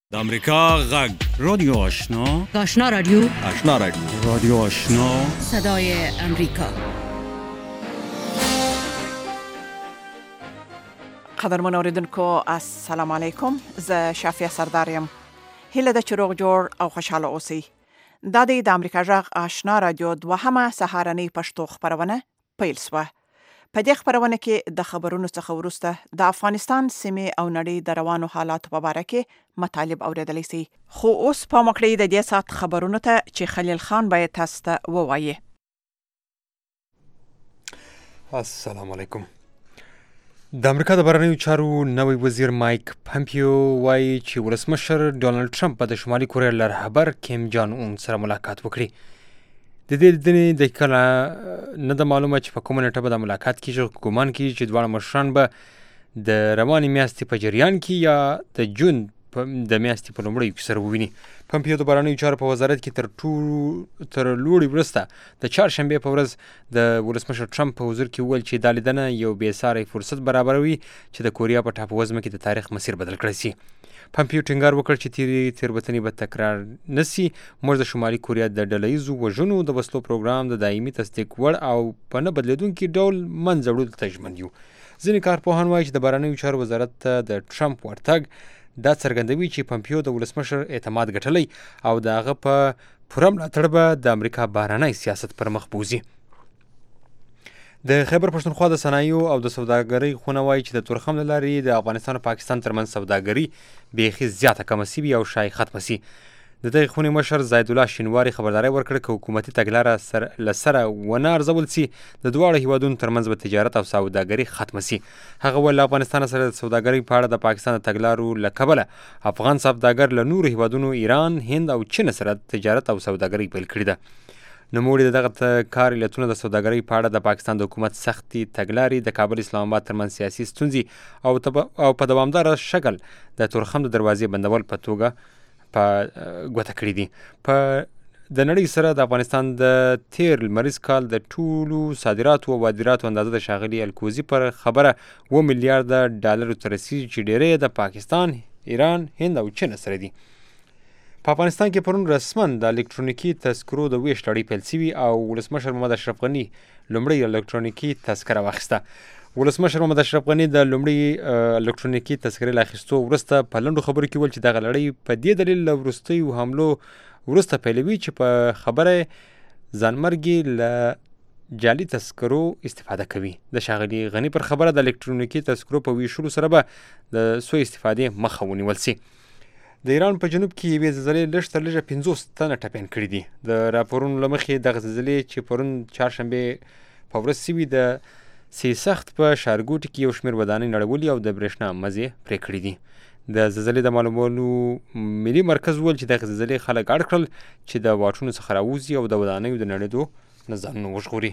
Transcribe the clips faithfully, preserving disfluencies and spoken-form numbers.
د امریکا غږ رادیو آشنا آشنا رادیو آشنا رادیو رادیو آشنا صدای امریکا. قدرمن اوریدونکو السلام علیکم. زه شافیه سردارم. هیله د چروغ جوړ او خوشاله اوسئ. دا د امریکا غږ آشنا رادیو دوهمه سهارنۍ پښتو خبرونه پیل شوه. په دې خبرونه کې د خبرونو څخه وروسته د افغانستان سیمې او نړۍ د روانو حالاتو په اړه کې مطالب اوریدلی شئ. خو اوس په مکړې د دې سات خبرونو ته چې خلیل خان باید تاسو ته ووایي. السلام علیکم. د امریکا د بهرنیو چارو نوی وزیر مایک پمپیو وایي چې ولسمشر ډونالد ټرمپ به د شمالي کوریا له رهبر کیم جان اون سره ملاقات وکړي. د دې دنې د کله نه د معلومه چې په کومه نیټه به د ملاقات کېږي. ګومان کېږي چې دواړه مشران به د روانې میاشتې په جریان کې یا د جون د میاشتې په لومړیو کې سره وویني. پمپیو د بهرنیو چارو په وزارت کې تر ټولو تر لوړې وروسته د چهارشنبې په ورځ د ولسمشر ټرمپ په حضور کې وویل چې دا لیدنه یو بېساری فرصت برابروي چې د کوریا په ټاپووزمه کې د تاریخ مسیر بدل کړی شي. پمپیو ټینګار وکړ چې تیرې تېروتنې به تکرار نشي. موږ د شمالي کوریا د ډله ییزو وژنو د وسلو پروګرام د دایمي تصدیق وړ او په نه بدلیدونکي ډول منځه وړلو ته ژمن یو. ځینې کارپوهان وایي چې د بهرنیو چارو وزارت ته د ټرمپ ورتګ دا څرګندوي چې پمپیو د ولسمشر اعتماد ګټلی او د هغه په پوره ملاتړ به د امریکا بهرنی سیاست پر مخ بوځي. د خیبر پښتونخوا د صنایعو او د سوداګرۍ خونه وایي چې د تورخم له لارې د افغانستان او پاکستان ترمنځ سوداګري بیخي زیاته کمه سوي او شاید ختمه سي. د دغې خونې مشر زید الله شینواري خبرداری ورکړه که حکومتي تګلاره سر له سره ونه ارزول سي د دواړو هیوادونو ترمنځ به تجارت او سوداګري ختمه سي. هغه وویل له افغانستان سره د سوداګرۍ په اړه د پاکستان د تګلارو له کبله افغان سوداګر له نورو هیوادونو ایران، هند او چین سره تجارت او سوداګري پیل کړې ده. نوموړي د دغه کار علتونه د سوداګرۍ په اړه د پاکستان د حکومت سختې تګلارې د کابل اسلام آباد ترمنځ سیاسي ستونزې او په دوامداره شکل د تورخم د دروازې بندول په توګه په ګوته کړي دي. په د نړۍ سره د افغانستان د تیر لمریز کال د ټولو صادراتو او وارداتو اندازه د ښاغلي الکوزي پر خبره اوه میلیارډه ډالرو ته رسیږي چې ډیری د پاکستان، ایران، هند او چین سره دي. په افغانستان کې پرون رسما د الکترونیکي تذکرو د ویش لړۍ پیل شوي او ولسمشر محمد اشرف غني لومړی الکترونیکي تذکره واخیسته. ولسمشر محمد اشرف غني د لومړي الکترونیکي تذکرې له اخیستو وروسته په لنډو خبرو کې ویل چې دغه لړۍ په دې دلیل له وروستیو حملو وروسته پیلوي چې په خبره ځانمرګي له جعلي تذکرو استفاده کوي. د ښاغلي غني پر خبره د الکترونیکي تذکرو په ویشلو سره به د سوء استفادې مخه ونیول سي. د ایران په جنوب کې یوې زلزلې لږ تر لږه پنځوس تنه ټپیان کړي دي. د راپورونو له مخې دغه زلزلې چې پرون چهارشنبې په ورځ سوي د سیسخت په ښارګوټي کې یو شمېر ودانۍ نړولي او د برېښنا مزې پرې کړي دي. د زلزلې د معلومولو ملي مرکز وویل چې دغه زلزلې خلک اړ کړل چې د واټونو څخه راوځي او د ودانیو د نړېدو نه ځانونه وژغوري.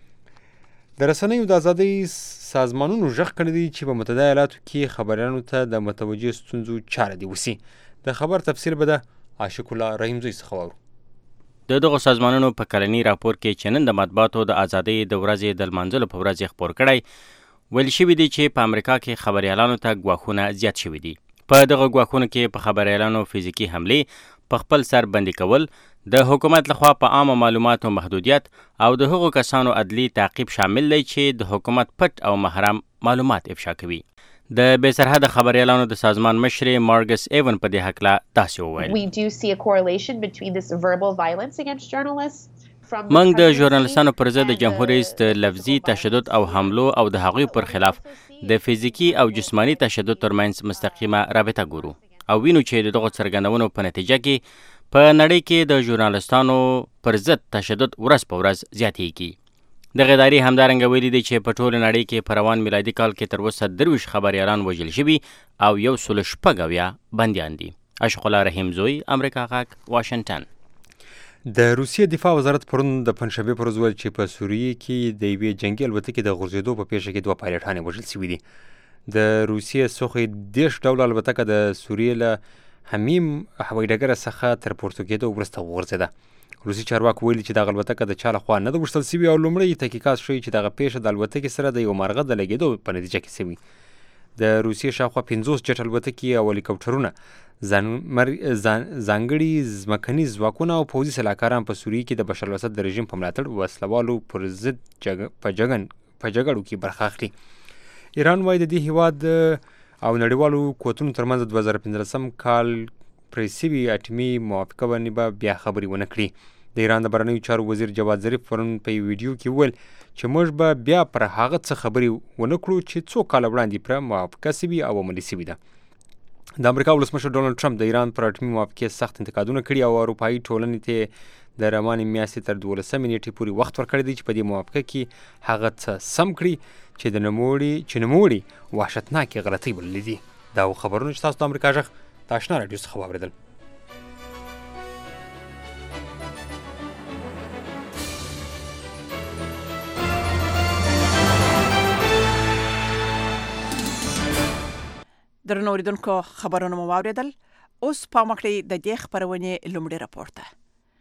د رسنیو د ازادۍ سازمانونو غږ کړی دی چې په متحده ایالاتو کې خبریالانو ته د متوجه ستونزو چاره دې وسي. د خبر تفصیل به د عاشق الله رحیم زوی څخه واورو. د دغو سازمانونو په کلني راپور کې چې نن د مطبوعاتو د ازادۍ د ورځې د لمانځلو په ورځ خپور کړی ویل شوي دي چې په امریکا کې خبریالانو ته ګواښونه زیات شوي دي. په دغه ګواښونو کې په خبریالانو فزیکي حملې، په خپل سر بندي کول، د حکومت لخوا په عامه معلوماتو محدودیت او د هغو کسانو عدلي تعقیب شامل دی چې د حکومت پټ او محرم معلومات افشا کوي. د بې سرحده خبریالانو د سازمان مشرې مارګس ایون په دې هکله داسې وویل: موږ د ژورنالستانو پر ضد د جمهور رئیس د لفظي تشدد او حملو او د هغوی پر خلاف د فزیکي او جسماني تشدد ترمنځ مستقیمه رابطه ګورو او وینو چې دغه څرګندونو په نتیجه کې په نړۍ کې د ژورنالستانو پر ضد تشدد ورځ په ورځ زیاتېږي. دغه ادارې همدارنګه ویلي دي چې په ټوله نړۍ کې په روان میلادي کال کې تر اوسه درویشت خبریالان وژل شوي او یو سل شپږ اویا بندیان دي. عاشق الله رحیم زوی، امریکا غږ، واشنګټن. د روسیې دفاع وزارت پرون د پنجشنبې پر ورځ ویل چې په سوریې کې د یوې جنګي الوتکې د غورځېدو په پیښه کې دوه پایلټان وژل شوي دي. د روسیې څوخې دېرش ډوله الوتکه د سوریې له حمیم هوایي ډګره څخه تر پورته کېدو وروسته وغورځېده. روسي چارواکو ویلي چې دغه الوتکه د چا لخوا نه ده ویشتل سوي او لومړی تحقیقات ښیي چې دغه پیښه د الوتکې سره د یو مرغه د لګېدو په نتیجه کې سوي. د روسیې شاوخوا پنځوس جټ الوتکې او هلیکاپټرونه ځانګړي ځمکني ځواکونه او پوځي سلاکاران په سوریه کې د بشر الاسد د رژیم په ملاتړ وسلوالو پر ضد په جګړو کې برخه اخلي. ایران وايي د دې هیواد او نړیوالو قوتونو ترمنځ د دوه زره پنځلسم کال پرې سوي اټومي موافقه باندې به بیا خبرې ونه کړي. د ایران د بهرنیو چارو وزیر جواد ظریف پرون په یو ویډیو کې وویل چې موږ به بیا پر هغه څه خبرې ونه کړو چې څو کاله وړاندې پرې موافقه سوي او عملي سوي ده. د امریکا ولسمشر ډونالډ ټرمپ د ایران پر اټومي موافقې سخت انتقادونه کړي او اروپایي ټولنې ته د روانې میاشتې تر دولسمې نیټې پورې وخت ورکړی دی چې په دې موافقه کې هغه څه سم کړي چې د نوموړي چې نوموړي وحشتناکې غلطۍ بللې دي. دا خبرونه چې تاسو د امریکا غږ د اشنا راډیو څخه واورېدل. درنو اوریدونکو خبرونه مو واورېدل. اوس پام وکړئ د دې خبرونې لومړی راپور ته.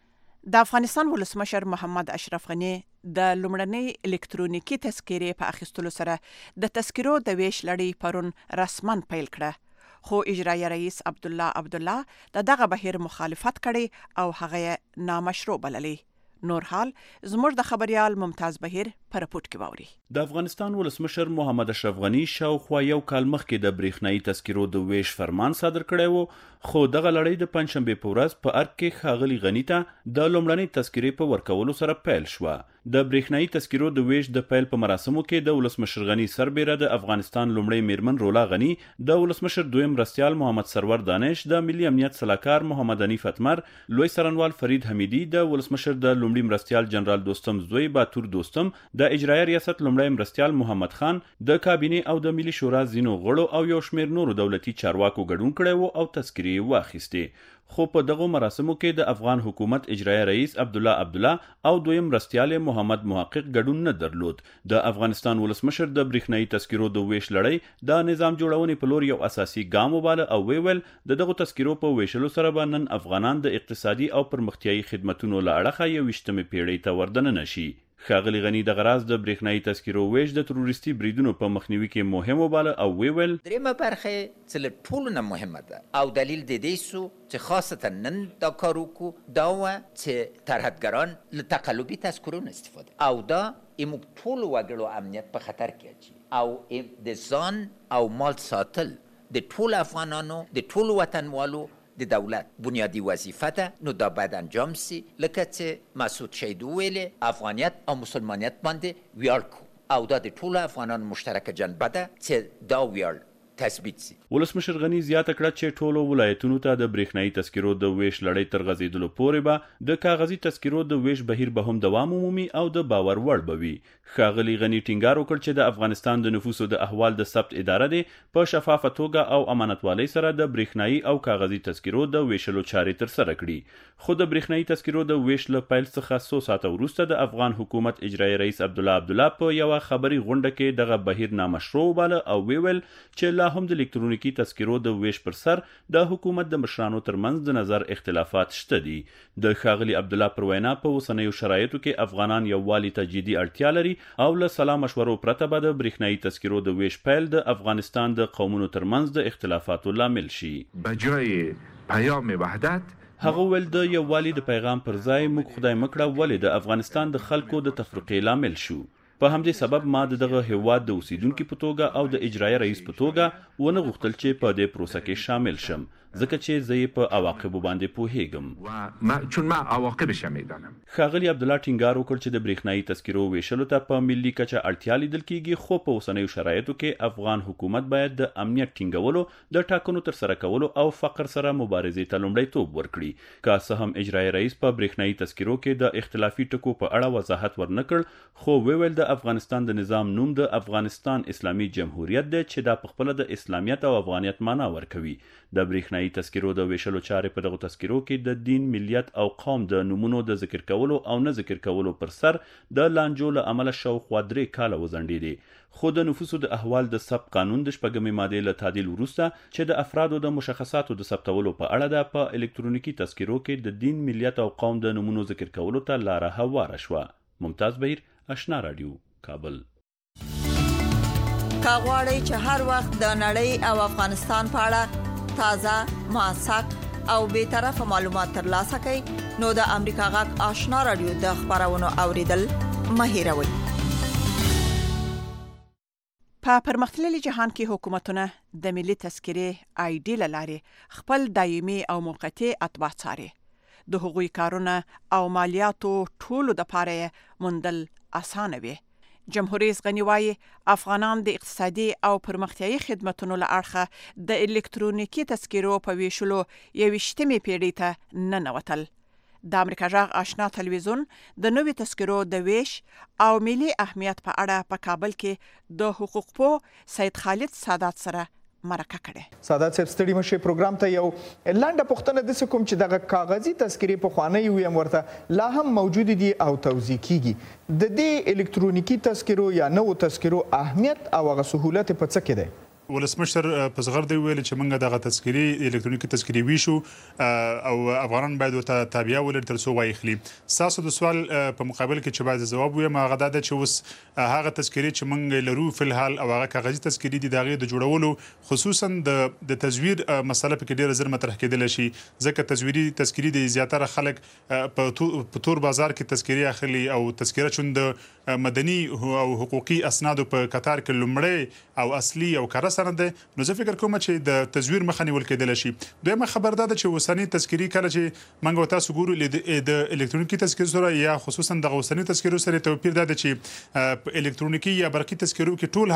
د افغانستان ولسمشر محمد اشرف غني د لومړنۍ الکترونیکي تذکرې په اخیستلو سره د تذکرو د ویش لړۍ پرون رسما پیل کړه، خو اجرایي رئیس عبدالله عبدالله د دغه بهیر مخالفت کړی او هغه نامشروع بللی. نور حال زموږ د خبريال ممتاز بهیر پر رپورټ کې واوري. د افغانستان ولسمشر محمد اشرف غني شاوخوا یو کال مخکې د برېښنایي تذکرو د ویش فرمان صادر کړی و، خو دغه لړۍ د پنځشنبې په ورځ په ارګ کې ښاغلي غني ته د لومړنۍ تذکرې په ورکولو سره پیل شوه. د برېښنایي تذکرو د ویش د پیل په مراسمو کې د ولسمشر غني سربیره د افغانستان لومړی میرمن رولا غني، د ولسمشر دویم مرستیال محمد سرور دانش، د ملي امنیت سلاکار محمد حنیف اتمر، لوی څارنوال فرید حمیدي، د ولسمشر د لومړي مرستیال جنرال دوستم زوی باتور دوستم، د اجرایي ریاست لومړی مرستیال محمد خان، د کابینې او د ملي شورا ځینو غړو او یو شمېر نورو دولتي چارواکو ګډون کړی و او تذکرې واخیستې. خو په دغه مراسمو کې د افغان حکومت اجرایي رئیس عبدالله عبدالله او دویم مرستیال محمد محقق ګډون نه درلود. د افغانستان ولسمشر د برېښنایي تذکرو د ویش لړۍ د نظام جوړونې په لور یو اساسي ګام وباله او ویل د دغو تذکرو په ویشلو سره به نن افغانان د اقتصادي او پرمختیایي خدمتونو له اړخه یویشتمې پیړۍ ته وردننه شي. ښاغلي غني دغه راز د برېښنایي تذکرو ویش د تروریستي بریدونو په مخنیوي کې مهم وباله او ویل درېیمه برخه چې له ټولو نه مهمه ده او دلیل د دې سو چې خاصتا نن دا کار وکړو دا وه چې ترهدګران له تقلبي تذکرو نه استفاده او دا زموږ ټولو وګړو امنیت په خطر کې اچوي او د ځان او مال ساتل د ټولو افغانانو د ټولو وطنوالو د دولت بنیادی وظیفه ده. نو دا باید انجام سي لکه چې مسعود شهید ویلې افغانیت او مسلمانیت باندې ویاړ کو او دا د ټولو افغانانو مشترکه جنبه ده چې دا ویاړ تثبیت سي. ولسمشر غني زیاته کړه چې ټولو ولایتونو ته د برېښنایي تذکرو د ویش لړۍ تر غځېدلو پورې به د کاغذي تذکرو د ویش بهیر به هم دوام ومومي او د باور وړ به وي. ښاغلي غني ټینګار وکړ چې د افغانستان د نفوسو د احوال د ثبت اداره دی په شفافه توګه او امانتوالۍ سره د برېښنایي او کاغذي تذکرو د ویشلو چارې ترسره کړي. خو د برېښنایي تذکرو د ویش له پیل څخه څو ساعته وروسته د افغان حکومت اجرایي رئیس عبدالله عبدالله په یوه خبري غونډه کې دغه بهیر نامشروع وباله او ویل چې لا هم د الکترونیکي تذکرو د ویش پر سر د حکومت د مشرانو ترمنځ د نظر اختلافات شته دي. د ښاغلي عبدالله پر وینا په اوسنیو شرایطو کې افغانان یووالي ته جدي اړتیا لري او له سلا مشورو پرته به د برېښنایي تذکرو د ویش پیل د افغانستان د قومونو ترمنځ د اختلافاتو لامل شي. بجای پیام وحدت هغه ول د یووالي د پیغام پر ځای موږ خدای مکړه ولې د افغانستان د خلکو د تفرقې لامل شو. په همدې سبب ما د دغه هیواد د اوسیدونکو په توګه او د اجرایي رئیس په توګه ونه غوښتل چې په دې پروسه کې شامل شم ځکه چې زه یې په عواقبو باندې پوهیږم. چون ما عواقبش میدانم. ښاغلي عبدالله ټینګار وکړ چې د برېښنایي تذکرو ویشلو ته په ملي کچه اړتیا لیدل کیږي، خو په اوسنیو شرایطو کې افغان حکومت باید د امنیت ټینګولو، د ټاکنو ترسره کولو او فقر سره مبارزې ته لومړیتوب ورکړي. که څه هم اجرایي رئیس په برېښنایي تذکرو کې د اختلافي ټکو په اړه وضاحت ورنکړ، خو ویل د افغانستان د نظام نوم د افغانستان اسلامي جمهوریت دی چې دا په خپله د اسلامیت او افغانیت معنا ورکوي. د برېښنایي تذکرو د ویشلو چارې په دغو تذکرو کې د دین، ملیت او قوم د نومونو د ذکر کولو او نه ذکر کولو پر سر د لانجو له امله شاوخوا درې کاله وځنډېدې. خو د نفوسو د احوال د ثبت قانون د شپږمې مادې له تعدیل وروسته چې د افرادو د مشخصاتو د ثبتولو په اړه ده، په الکترونیکي تذکرو کې د دین، ملیت او قوم د نومونو ذکر کولو ته لاره هواره شوه. ممتاز بهیر، اشنا رادیو، کابل. کا غواړئ چې هر وخت د نړۍ او افغانستان په اړه تازه، موثق او بی‌طرفه معلومات ترلاسه کړئ نو د امریکا غږ آشنا رادیو د خبرونو اوریدل مه هیروئ. په پرمختللي جهان کې حکومتونه د ملي تذکرې آی ډي له لارې خپل دایمي او موقتي اتباع څاري. د هغوی کارونه او مالیاتو ټولو د پاره موندل اسانه وي. جمهور رئیس غنی وایي افغانان د اقتصادي او پرمختیايي خدماتو له اړخه د الکترونیکي تذکرو په ویشلو یویشتمې پیړۍ ته ننوتل. د امریکا غږ آشنا تلویزیون د نوې تذکرو د ویش او ملي اهمیت په اړه په کابل کې د حقوق پو سید خالد سادات سره مرکه کړې. سادات صاحب ستړي مشه پروګرام ته یو لنډه پوښتنه د کوم چې دغه کاغذي تذکرې په خوانې وي ورته لا هم موجود دي او توزیع کیږي. د دې الکترونیکي تذکرو یا نوو تذکرو اهمیت او غو سہولت په څه کې دی؟ ولسمشر په صغر دی ویل چې موږ دغه تذکری الکترونیکي تذکری ویشو او افغانان باید ورته تابعه ولري تر څو وایخلي. تاسو د سوال په مقابل کې چې باید جواب وي ما غدا د چې اوس هغه تذکری چې موږ لرو په الحال او هغه کاغذي تذکری دي دغه د جوړولو خصوصا د د تزویر مسله په کې ډیره زر مطرح کېدل شي ځکه تزویری تذکری د زیاتره خلک په تور بازار کې تذکری اخلي او تذکره چون د مدني او حقوقي اسناد په قطار کې لومړی او اصلي او کار سره ده. نو زه فکر کوم چې د تزویر مخه نیول کېدل شي. دویمه خبر ده چې وسنی تذکری کله چې منګو تاسو ګورو د الکترونیکي تذکرو سره یا خصوصا د وسنی تذکرو سره توپیر ده چې په الکترونیکي یا برقي تذکرو کې ټول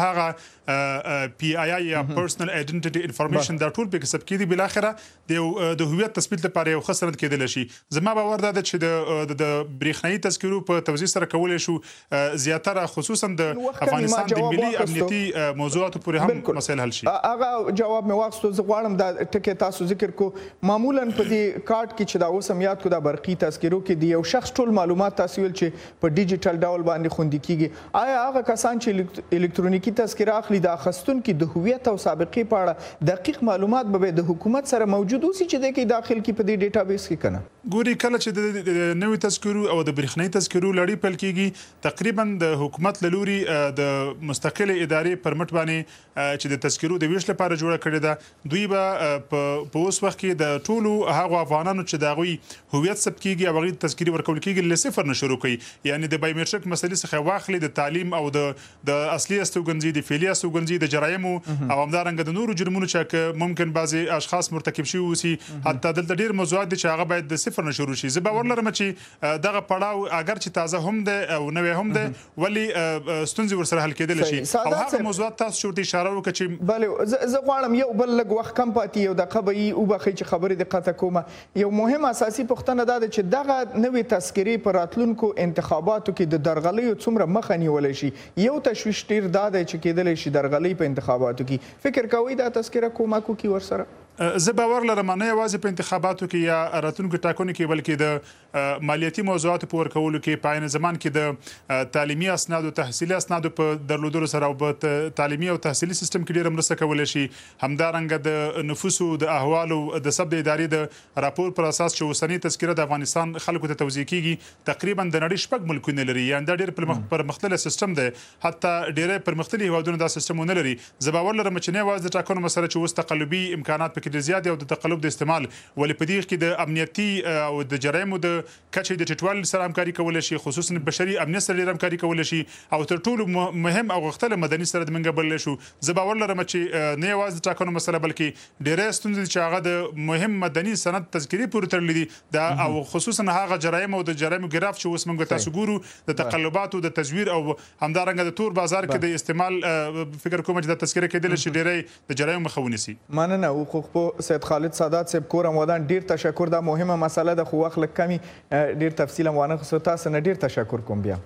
هغه پی آی آی یا پرسنل آیډنټیټي انفارمیشن دا ټول په حساب کې دي بل اخره د د هویت تثبیت لپاره یو خسرت کېدل شي. زما باور ده چې د د بریښنايي تذکرو په توزیع سره کولای شو زیاتره خصوصا د افغانستان د ملي امنیتي موضوعاتو پورې هم مسایل حل شي. هغه جواب مې واغستو. زه غواړم دا ټکی تاسو ذکر کو معمولا په دې کارت کې چې دا اوس هم یاد کو دا برقي تذکرو کې دی یو شخص ټول معلومات تاسو ول چې په ډیجیټل ډول باندې خوندي کیږي. آیا هغه کسان چې الکترونیکي تذکره اخلي د اخستون کې د هویت او سابقې په اړه دقیق معلومات به د حکومت سره موجود اوسي چې د کې داخل کې په دې ډیټابیس کې کنه؟ ګوري کله چې د نوې تذکرو او د برېښنايي تذکرو لړۍ پیل کیږي تقریبا د حکومت لوري د مستقله ادارې پرمټ باندې چې د تذکرو د ویش لپاره جوړه کړې ده دوی به په اوس وخت کې د ټولو هغه افغانانو چې د غوي هویت ثبت کیږي او غوي تذکری ورکول کیږي ل صفر نه شروع کوي. یعنی د بایومټریک مسلې څخه واخلي د تعلیم او د د اصلي استوګنځي د فعلي استوګنځي د جرایمو او همدارنګه د نورو جرمونو چې ممکن بعضي اشخاص مرتکب شي وسی حتی دلته ډیر موضوعات دي چې هغه باید د صفر نه شروع شي. زه باور لرم چې دغه پړاو اگر چې تازه هم ده او نوې هم ده ولی ستونزې ورسره حل کېدل شي او هغه موضوعات تاسو شورتي اشاره وکړي چې بله زه غواړم یو بل لږ وخت کم پاتې یو دقیقه به یې وبخئ چې خبرې دقت کومه. یو مهم اساسي پوښتنه دا ده چې دغه نوې تذکرې په راتلونکو انتخاباتو کې د درغلیو څومره مخه نیولی شي؟ یو تشویش ډېر دا دی چې کېدلی شي درغلۍ په انتخاباتو کې. فکر کوئ دا تذکره کومک وکړي ورسره؟ زه باور لرم نه یوازې په انتخاباتو کې یا راتلونکو ټاکنو کې بلکې د مالیاتي موضوعاتو په ورکولو کې په عین زمان کې د تعلیمي اسناد او تحصیلي اسناد په درلودلو سره او په تعلیمي او تحصیلي سیستم کې ډیره مرسته کولای شي. همدارنګه د نفوسو د احوالو د سب د ادارې د راپور پر اساس چې وسنی تذکره د افغانستان خلکو ته توزیع کیږي تقریبا د نړۍ شپږ ملکونه لري. یعنی دا ډیر پرمختللی سیستم دی حتی ډیره پرمختللي هیوادونه دا سیستمونه لري. زه باور لرم چې نه یوازې د ټاکنو مسله چې اوس تقلبي امکانات پکې ډیر زیات او د تقلب د استعمال ولې په دې کې د امنیتي او د جرایمو د کچې د ټیټوالي سره همکاري کولای شي خصوصا بشري امنیت سره همکاري کولای شي او تر ټولو مهم او غوښتل مدني سره د منګ بلل شو. زه باور لرم چې نه یوازې د ټاکنو مسله بلکې ډېرې ستونزې چې هغه د مهم مدني سند تذکری پورې تړلې دي دا او خصوصا هغه جرایم او د جرایمو ګراف چې اوس موږ تاسو ګورو د تقلباتو د تزویر او همدارنګه د تور بازار کې د استعمال فکر کوم چې د تذکره کېدل شي ډېرې د جرایم مخاوني سي. مننه حقوق په سید خالد سادات صاحب کورم ودان ډیر تشکر. دا مهمه مسله ده خو وخت لږ کمی ډیر تفصیل وانه خو تاسو نه ډیر تشکر کوم. بیا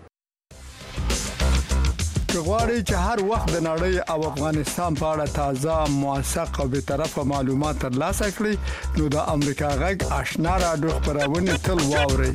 غواړئ چې هر وخت د نړۍ او افغانستان په اړه تازه موثق او بی‌طرفه معلومات ترلاسه کړئ نو د امریکا غږ آشنا رادیو خبرونه تل واورئ.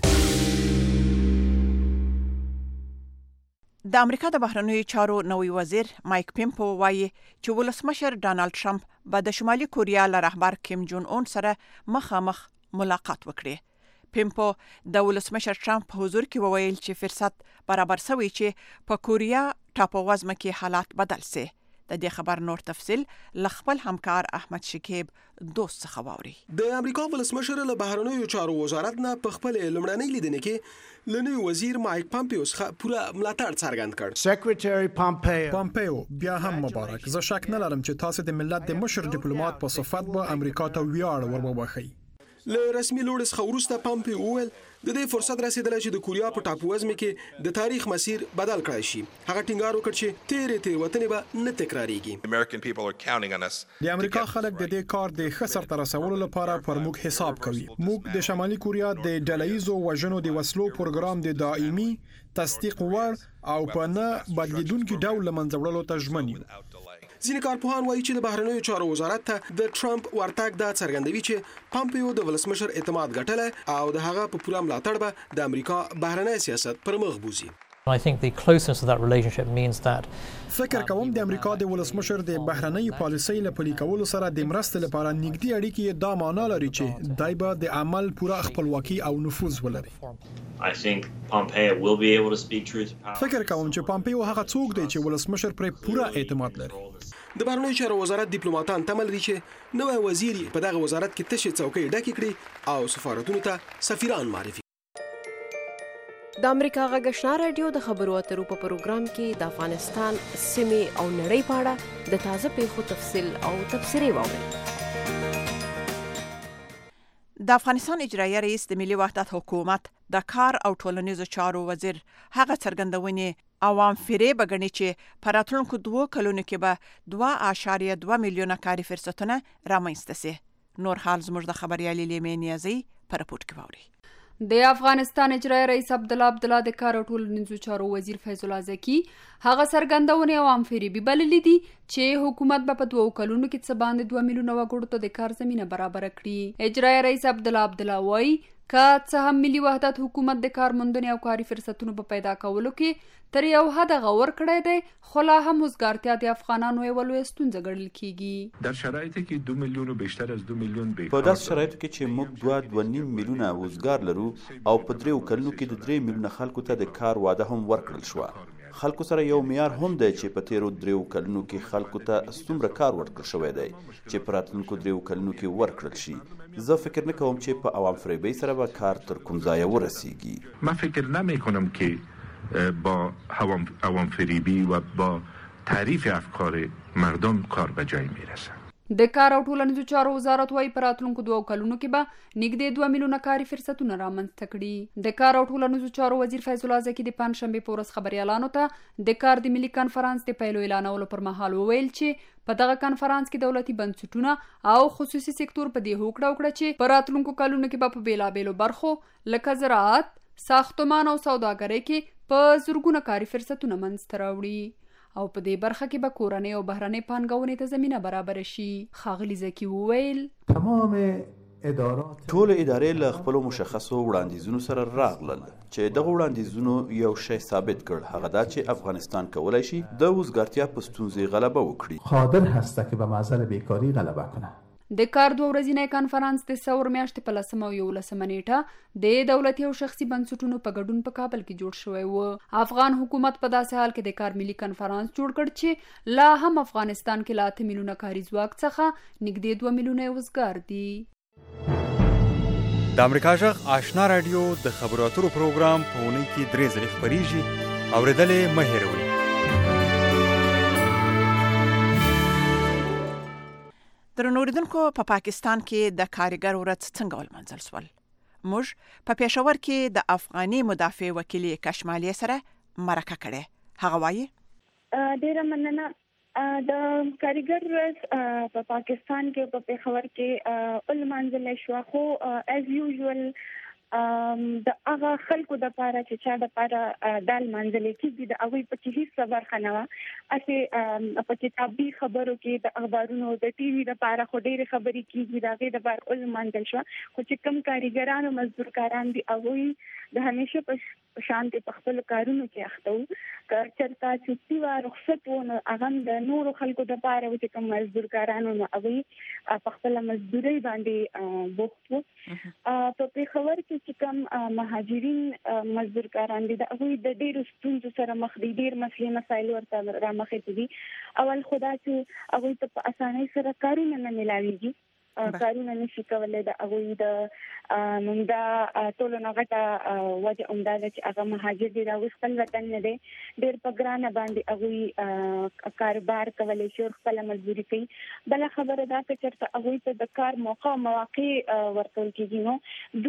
د امریکا د بهرنیو چارو نوی وزیر مایک پمپو وایي چې ولسمشر ډانلډ ټرمپ به د شمالي کوریا له رهبر کیم جون اون سره مخامخ ملاقات وکړي. پمپو د ولسمشر ټرمپ په حضور کې وویل چې فرصت برابر شوی چې په کوریا ټاپووزمه کې حالات بدل شي. د دې خبر نور تفصيل لخپل همکار احمد شکیب دوست څخه واوري. د امریکا ولسمشر له بهرنیو چارو وزارت نه په خپل لمړنۍ لیدنې کې لنوي وزیر مایک پامپیو څخه پوره ملاتړ څرګند کړ. سیکریټری پامپیو پامپیو بیا هم مبارک. زه شک نه لرم چې تاسو د ملت د مشر ډیپلوماټ په صفت به امریکا ته ویاړ وربوخی. له رسمي لوړ څخه وروسته پامپیو وویل د دې فرصت رسیدلی چې د کوریا په ټاپووزمې کې د تاریخ مسیر بدل کړای شي. هغه ټینګار وکړ چې تیرې تېروتنې به نه تکراریږي. د امریکا خلک د دې کار د ښه سرته رسولو لپاره پر موږ حساب کوي. موږ د شمالي کوریا د ډلهییزو وژنو د وسلو پروګرام د دائمي تصدیق وړ او په نه بدلیدونکي ډول له منځه وړلو ته ژمن یو. ځینې کارپوهان وایي چې د بهرنیو چارو وزارت ته د ټرمپ ورتګ دا څرګندوي چې پامپیو د ولسمشر اعتماد ګټلی او د هغه په پوره ملاتړ به د امریکا بهرنی سیاست پر مخ بوزي. I think the closeness of that relationship means that فکر کوم د امریکا د ولسمشر د بهرنی پالیسۍ له پلي کولو سره د مرستې لپاره نږدې اړیکې دا معنا لري چې دای به د عمل پوره خپلواکي او نفوذ ولري. I think Pompeo will be able to speak truth to power. فکر کوم چې پامپیو هغه څوک دی چې ولسمشر پر پوره اعتماد لري. د بهرنیو چارو وزارت ډیپلوماټان تمه لري چې نوی وزیر په دغه وزارت کې تشې څوکۍ ډکې کړي او سفارتونو ته سفیران معرفي. د امریکا غږ آشنا رادیو د خبرو اترو په پروګرام کې د افغانستان سیمې او نړۍ په اړه د تازه پیښو تفصیل او تبصرې واورئ. د افغانستان اجرایي رئیس د ملي وحدت حکومت د کار او ټولنیزو چارو وزیر هغه څرګندونې عوام فریب غني چې په راتلونکو دوه کلونو کې به دوه اعشاریه دوه میلیونه کاري فرصتونه رامنځته شي. نور حال زموږ د خبريالي لیمې نیازي په رپورت کې واوري. د افغانستان اجرایي رئیس عبدالله عبدالله د کار او ټولنیزو چارو وزیر فیض الله زکی هغه څرګندونې عوام فریبي بللې دي چې حکومت به په دوه کلونو کې څه باندې دوه میلیونه وګړو ته د کار زمينه برابر کړي. اجرایي رئیس عبدالله عبدالله وایي که څه هم ملي وحدت حکومت د کار موندنې او کاري فرصتونو په پیدا کولو کې تر یو حد غور کړی دی، خو لا هم وزګارتیا د افغانانو یوه لویه ستونزه ګڼل کیږي. در شرایطی که دو میلیون و بیشتر از دو میلیون بیکار په داسې شرایطو کې چې موږ دوه دوه نیم میلیونه وزګار لرو او په دریو کلونو کې د درې میلیونه خلکو ته د کار وعده هم ورکړل شوه. خلکو سره یو معیار هم دی چې په تیرو دریو کلونو کې خلکو ته څومره کار ورکړل شوی دی چې په راتلونکو دریو کلونو کې ورکړل شي. زه فکر نه کوم چې په عوام فریبۍ سره به کار تر کوم ځایه ورسیږي. من فکر نمی‌کنم که با عوام فریبی و با تعریف افکار مردم کار به جای میرسه. د کار او ټولنیزو چارو وزارت وايي په راتلونکو دوه کلونو کې به نږدې دوه میلیونه کاري فرصتونه رامنځته کړي. د کار او ټولنیزو چارو وزیر فیض الله زکی د پنځشنبې په ورځ خبريالانو ته د کار د ملي کنفرانس د پیلو اعلانولو پر مهال وویل چې په دغه کنفرانس کې دولتي بنسټونه او خصوصي سکتور په دې هوکړه وکړه چې په راتلونکو کلونو کې به په بیلابیلو برخو لکه زراعت، ساختمان او سوداګرۍ کې په زرګونه کاري فرصتونه منځته راوړي او په دې برخه کې به کورنۍ او بهرنۍ پانګونې ته زمينه برابر شي. ښاغلي زکی وویل تمام ادارات ټول ادارې له خپل مشخصو وړاندیزونو سره راغلل چې دغه وړاندیزونو یو شی ثابت کړ، هغه دا چې افغانستان کولای شي د وزګارتیا په ستونزې غلبه وکړي. قادر هسته که به معضل بیکاری غلبه کنه. د کار دوه ورځنی کنفرانس د ثور میاشتې په لسمه او یولسمه نیټه د دولتي او شخصي بنسټونو په ګډون په کابل کې جوړ شوی و. افغان حکومت په داسې حال کې د کار ملي کنفرانس جوړ کړ چې لا هم افغانستان کې لا اته میلیونه کاري ځواک څخه نږدې دوه میلیونه وزګار دي. د امریکا غږ آشنا رادیو د خبرو اترو پروګرام په اونۍ کې درې ځلې خپریږي. اورېدلې مه هېروئ. درنوریدونکو په پاکستان کې د کارګر ورځ څنګه ولمانځل شول؟ موږ په پېښور کې د افغاني مدافع وکیل کشمالیه سره مرکه کړې. هغه وایي ډېره مننه. د کارګر ورځ په پاکستان کې په پېښور کې ولمانځل شو، خو as usual د هغه خلکو د پاره چې چا د پاره دال منځلې کې د هغه په کې هیڅ برخه نه و. اته په کتابي خبرو کې د اخبارونو د ټي وي د پاره خو ډېر خبرې کیږي دا غي د بار اول منځل شو، خو چې کم کارګرانو مزدور کاران دي هغه د همیشه په شان په خپل کارونو کې اخته کار چرته چې وا رخصت ونه هغه د نورو خلکو د پاره چې کم مزدور کارانو نه هغه په خپل مزدوري باندې بوخت وو. په پېښور کې چې کوم مهاجرین مزدور کاران دي د هغوی د ډېرو ستونزو سره مخ دي، ډېر مسلې مسایل ورته را مخې دي اول خدا چې هغه ته په اسانۍ سره کارونه نه ملاويږي کارونه نشي کولای د هغه د نن دا ټول نه غټه وجه عمده چې هغه مهاجر دي دا خپل وطن نه دي ډېر په ګرانه باندې هغه کاروبار کولای شي خپل مزدوري کوي بل خبره دا چې چرته هغه ته د کار موقع مواقع ورکول کیږي نو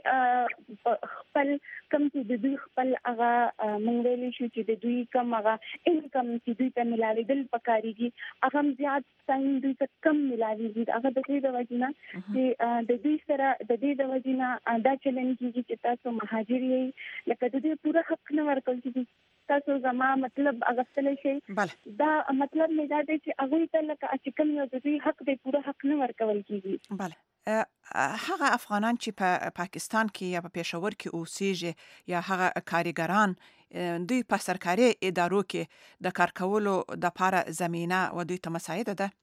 دوی خپل کم چې د دوی خپل هغه مونږ ویلی شو چې د دوی کم هغه انکم چې دوی ته ملاویدل پکاريږي هغه زیات څنګه دوی ته کم ملاویږي هغه د دې وجنه چې د دوی سره د دې د وجنه دا چلن کیږي چې تاسو مهاجر یې لکه د دې پوره حق نه ورکول کیږي تاسو زما مطلب اغستل شي دا مطلب نه دا دی چې هغه ته لکه چې کوم یو د دوی حق دی پوره حق نه ورکول کیږي بله هغه افغانان چې په پاکستان کې یا په پېښور کې اوسېږي یا هغه کارګران دوی په سرکاري ادارو کې د کار کولو د لپاره زمينه و دوی ته مساعده ده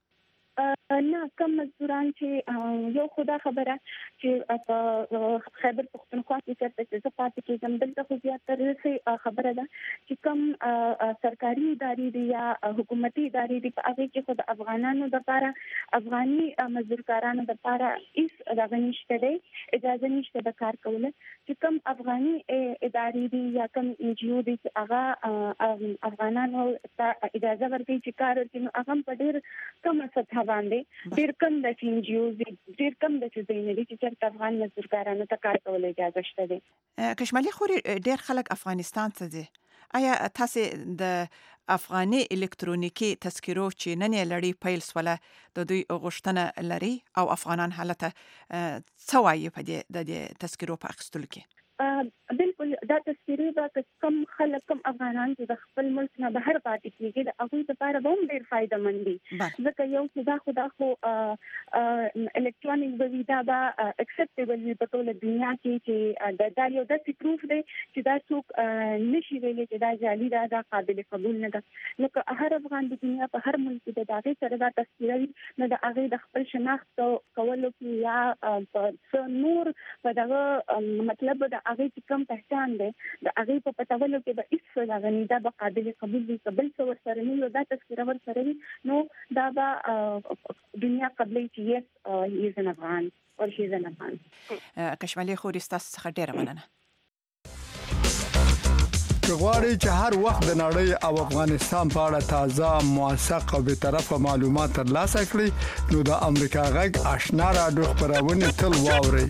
نه کم مزدوران چې یو خدا خبره چې په خیبر پختونخوا کې چې څه پاتې کېږم دلته خو زیاتره خبره ده چې کم سرکاري ادارې دي یا حکومتي ادارې دي په هغه کې خو د افغانانو لپاره افغاني مزدورکارانو لپاره هیڅ دغه نشته دی اجازه نشته د کار کولو چې کم افغاني ادارې دي یا کم ان جی او دي چې هغه افغانانو ته اجازه ورکوي چې کار وکړي نو هغه په ډېر کم سطح باندې ډېر کم د ان جی او ډېر کم د څه دی نه چې چېرته افغان مزدورکارانو ته کار کول اجازه شته دي کشمالي خوري ډېر خلک افغانستان ته دي آیا تاسو د افغاني الکترونیکی تذکرو چې نن لړۍ پیل سوله د دوی غوښتنه لري او افغانان حالته څه وایي په دې تذکرو په اخیستلو کې بالکل دا تذکرې به کم خلک کم افغانان چې د خپل ملک نه بهر پاتې کېږي د هغوی لپاره به هم ډېر فایدهمند دي ځکه یو چې دا خو دا خو الکترونیک به وي دا به اکسپټیبل وي په ټوله دنیا کې چې دا یو داسې پروف دی چې دا څوک نشي ویلی چې دا جعلي ده دا قابل قبول نه ده نو که هر افغان د دنیا په هر ملک کې د هغې سره دا تذکره وي نو د هغې د خپل شناخت کولو کې یا په نور په دغه مطلب د هغه چې کم پہچان دی د هغه په پټولو کې به هیڅ څه نه دا به قابل قبول وي قبل څه ورسره نه دا تذکره ورسره وي نو دا به دنیا قبلې چې یس هی از ان افغان او شي از ان افغان کشمالي خوري ستاسو څخه ډیره مننه غواړئ چې هر وخت د نړۍ او افغانستان په اړه تازه موثق او به طرفه معلومات ترلاسه کړئ نو د امریکا غږ آشنا رادیو خبرونه تل واورئ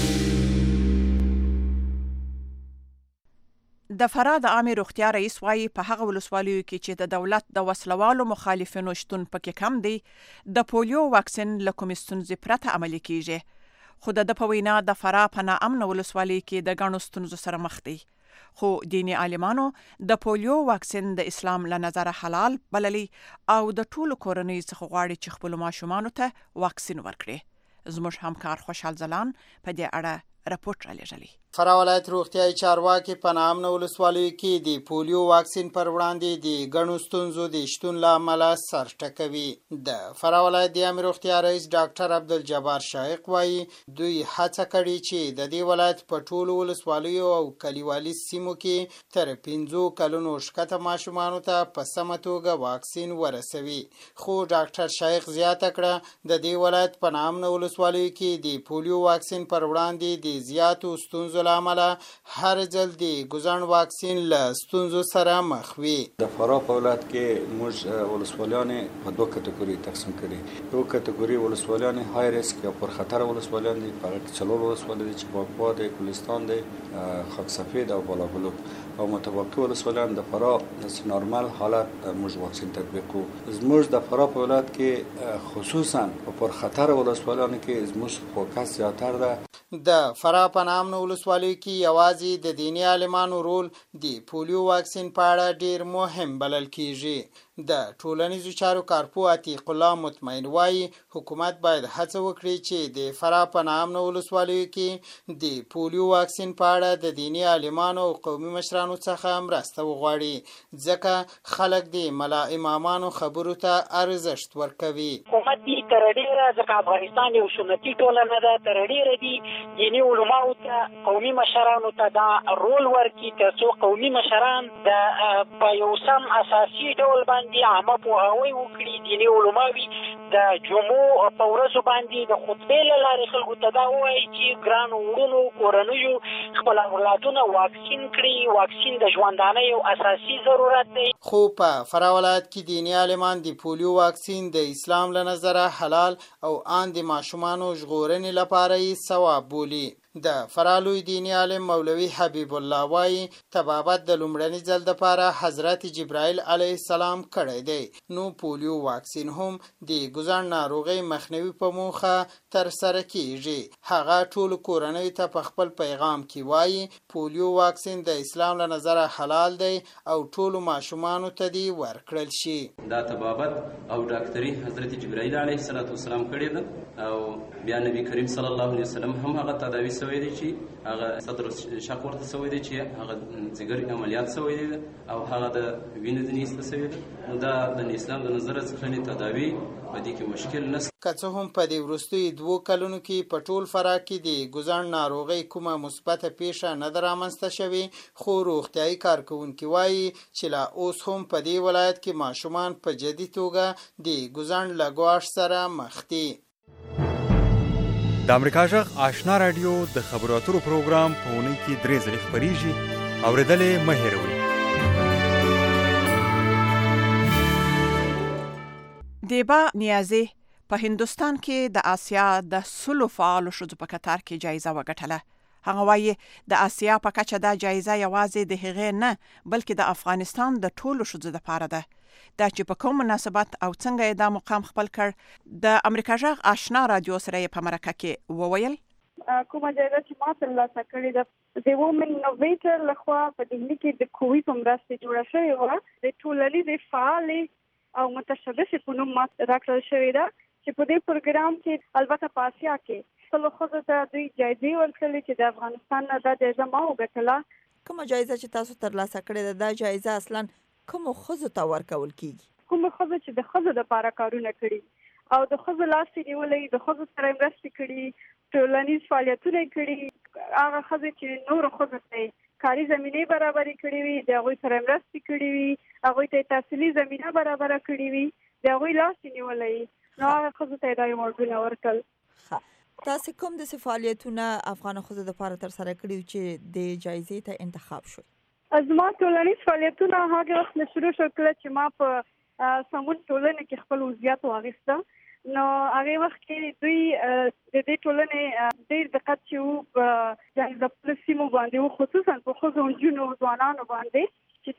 د فراه د عامه روغتیا رئیس وايي په هغه ولسوالیو کې چې د دولت د وسلوالو مخالفینو شتون پکې کم دی د پولیو واکسین له کوم ستونزې پرته عملي کیږي خو د په وینا د فراه په ناامن ولسوالۍ کې د غنو ستونزو سره مخ دي خو دیني عالمانو د پولیو واکسین د اسلام له نظره حلال بللی او د ټولو کورنۍ څخه غواړي چې خپل ماشومان ته واکسین ورکړي زموږ همکار خوشحال زلان په دې اړه راپورټ را لېږلی فراه ولایت روغتیايي چارواکي په ناامنه ولسوالیو کې د پولیو واکسین پر وړاندې د ګڼو ستونزو د شتون له امله سر ټکوي د فراه ولایت د عامه روغتیا رئیس ډاکټر عبدالجبار شایق وایي دوی هڅه کړې چې د دې ولایت په ټولو ولسوالیو او کلیوالي سیمو کې تر پنځو کلونو ښکته ماشومانو ته په سمه توګه واکسین ورسوي خو ډاکټر شایق زیاته کړه د دې ولایت په ناامنه ولسوالیو کې د پولیو واکسین پر وړاندې د زیاتو ستونزو لامل هر ځل د ګزن واکسین له ستونزو سره مخ وي د فراه په ولایت کې موږ ولسوالیان په دوه کټګوري تقسیم کړي یو کټګوري ولسوالیان های ریسک یا پر خطر ولسوالیان دي په هغه کې څلور ولسوالۍ دي چې باغباد دی کوهستان دی خاک سفید او بالاګلوک او متوقع ولسوالیان د فراه د نورمال حالت موږ واکسین تطبیق کوو زموږ د فراه په ولایت کې خصوصا پر خطر ولسوالیان کې زموږ فوکس زیاتره ده د فراه په نامنو ولسوالیو کې یوازې د دیني عالمانو رول د پولیو واکسین په اړه ډیر مهم بلل کیږي د ټولنیزو چارو کارپو عتیق الله مطمئن وایي حکومت باید هڅه وکړي چې د فراه په نامنو ولسوالیو کې د پولیو واکسین په اړه د دیني عالمانو او قومي مشرانو څخه مرسته وغواړي ځکه خلک د ملا امامانو خبرو ته ارزښت ورکوي حکومت دې تر ډیره ده ځکه افغانستان یو سنتي ټولنه ده، تر ډېره دي دیني علماو ته قومي مشرانو ته دا رول ورکړي تر څو قومي مشران د په یو سم اساسي ډول باندې عامه پوهاوی وکړي. دیني علماوي د جمعو په ورځو باندې د خطبې له لارې خلکو ته دا ووایي چې ګرانو وروڼو کورنیو خپل اولادونه واکسین کړي. واکسین د ژوندانه یو اساسي ضرورت دی. خو په فراه ولایت کې دیني عالمان د پولیو واکسین د اسلام له نظره حلال او ان د ماشومانو ژغورنې لپاره یې ثواب بولي. د فراه لوی دیني عالم مولوي حبیب الله وایي طبابت د لومړني ځل دپاره حضرت جبرائیل علیه السلام کړی دی. نو پولیو واکسین هم د ګزڼ ناروغۍ مخنیوي په موخه ترسره کیږي. هغه ټولو کورنیو ته په خپل پیغام کې وایي پولیو واکسین د اسلام له نظره حلال دی او ټولو ماشومانو ته دې ورکړل شي. دا طبابت او ډاکټري حضرت جبرائیل علیه السلام کړې ده او بیا نبی کریم صلی الله علیه وسلم هم هغه تداوی سوی دی چې هغه صدر شق ورته سوی دی چې هغه ځګر عملیات سوی دی او هغه د وینې د نیسته سوی دی. نو دا د اسلام د نظره څخه تداوی په دې کې مشکل نشته. که څه هم په دې وروستیو دوو کلونو کې په ټول فراه کې د ګزڼ ناروغۍ کومه مثبته پیښه نه ده رامنځته شوې، خو روغتیایي کارکوونکي وایي چې لا اوس هم په دې ولایت کې ماشومان په جدي توګه د ګزڼ له ګواښ سره مخ دي. د امریکا غږ آشنا رادیو د خبرو اترو پروګرام په اونۍ کې درې ځلې خپرېږي. اورېدلې مه هېروئ. دیبا نیازی په هندوستان کې د آسیا د سلو فعالو ښځو په کتار کې جایزه وګټله. هغه وایي د آسیا په کچه دا جایزه یوازې د هغې نه بلکې د افغانستان د ټولو ښځو دپاره ده. دا چې په کوم مناسبت او څنګه یې دا مقام خپل کړ د امریکا غږ آشنا رادیو سره یې په مرکه کې وویل. کومه جایزه چې ما ترلاسه کړې ده د وومن انوویټر لخوا په دهلي کې د کووي په مرسته جوړه شوې وه. د ټولنیزې فعالې او متشبثې په نوم ما راکړل شوې ده چې په دې پروګرام کې البته په آسیا کې څلو ښځو ته دوی جایزې ورکړلې چې د افغانستان نه دا جایزه ما وګټله. کومه جایزه چې تاسو ترلاسه کړې ده دا جایزه اصلا کومو ښځو ته ورکول کیږي؟ کومو ښځو چې د ښځو دپاره کارونه کړي او د ښځو لاس یې نیولی، د ښځو سره یې مرستې کړي، ټولنیز فعالیتونه یې کړي. هغه ښځې چې نورو ښځو ته کاري زمینې برابرې کړې وي، د هغوی سره یې مرستې کړې وي، هغوی ته یې تحصیلي زمینه برابره کړې وي، د هغوی لاس یې نیولی، نو هغه ښځو ته یې دا ایوارډونه ورکړل. تاسې کوم داسې فعالیتونه افغانو ښځو دپاره ترسره کړي چې د جایزې ته انتخاب شوي؟ زما ټولنیز فعالیتونه هغه وخت نه شروع شو کله چې ما په سمون ټولنه کې خپل وضعیت واخیسته. نو هغه وخت کې دوی د دې ټولنې ډېر دقت چې وو په جایزه پلس سیمو باندې وو، خصوصا په ښځو نجونو ځوانانو باندې چې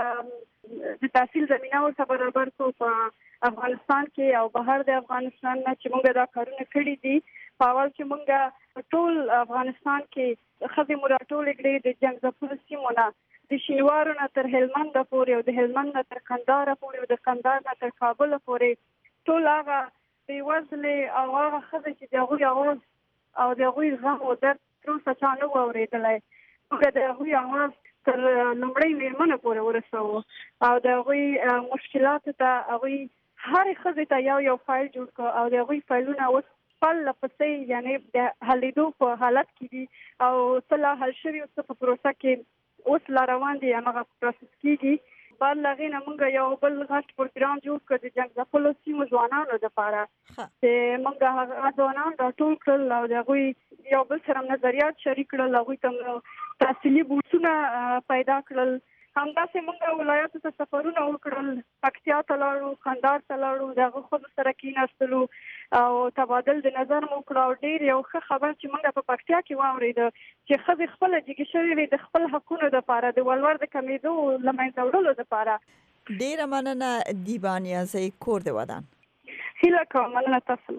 دوی د تحصیل زمینه ورته برابر کړو په افغانستان کې او بهر د افغانستان نه چې موږ دا کارونه کړي دي. په اول کې موږ ټول افغانستان کې ښځې مو راټولې کړې د جنګ ځپلو سیمو نه، د شینوارو نه تر هلمند پورې او د هلمند نه تر قندهار پورې او د قندهار نه تر کابل پورې ټول هغه بېوزلې او هغه ښځې چې د هغوی اواز او د هغوی غم او درد تر اوسه چا نه و اورېدلی، موږ د هغوی اواز تر لومړۍ مېرمنو پورې ورسوو او د هغوی مشکلاتو ته هغوی هرې ښځې ته یو یو فایل جوړ کړو او د هغوی فایلونه اوس پرله پسې یعنې د حلېدو په حالت کې دي او څه لا حل شوي او څه په پروسه کې اوس لا روان دي، همغه پروسس کېږي. بعد له هغې نه موږ یو بل غټ پروګرام جوړ کړ د جنګ ځپلو سیمو ځوانانو دپاره چې موږ هغه ځوانان راټول کړل او د هغوی یو بل سره نظریات شریک کړل، هغوی ته تحصیلي بورسونه پیدا کړل. همداسې موږ ولایاتو ته سفرونه وکړل، پکتیا ته لاړو، کندهار ته لاړو، د هغو ښځو سره کېناستلو او تبادل د نظر مو وکړو او ډېر یو ښه خبر چې موږ په پکتیا کې واورېده چې ښځې خپله جګې شوې وې د خپل حقونو دپاره د ولور د کمېدو له منځه وړلو دپاره. ډېره مننه دیبا نیازی، کور د ودان. هیله کوم، مننه تاسو.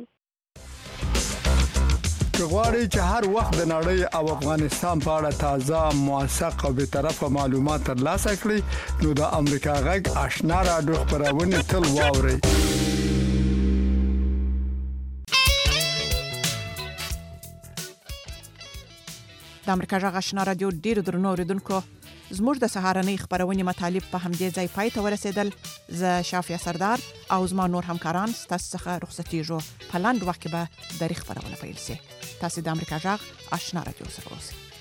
که غواړئ چې هر وخت د نړۍ او افغانستان په اړه تازه، موثق او بیطرفه معلومات ترلاسه کړئ نو د امریکا غږ آشنا رادیو خپرونه تل واورئ. د امریکا غږ آشنا رادیو ډیرو درنو اوریدونکو، زموږ د سهارنۍ خبرونې مطالب په همدې ځای پای ته ورسېدل. زه شافیا سردار او زما نور همکاران ستاسو څخه رخصتېږو. په لاندې وخت کې به د خبرونه پیل شي. تاسو د امریکا جغ آشنا رادیو سره اوسئ.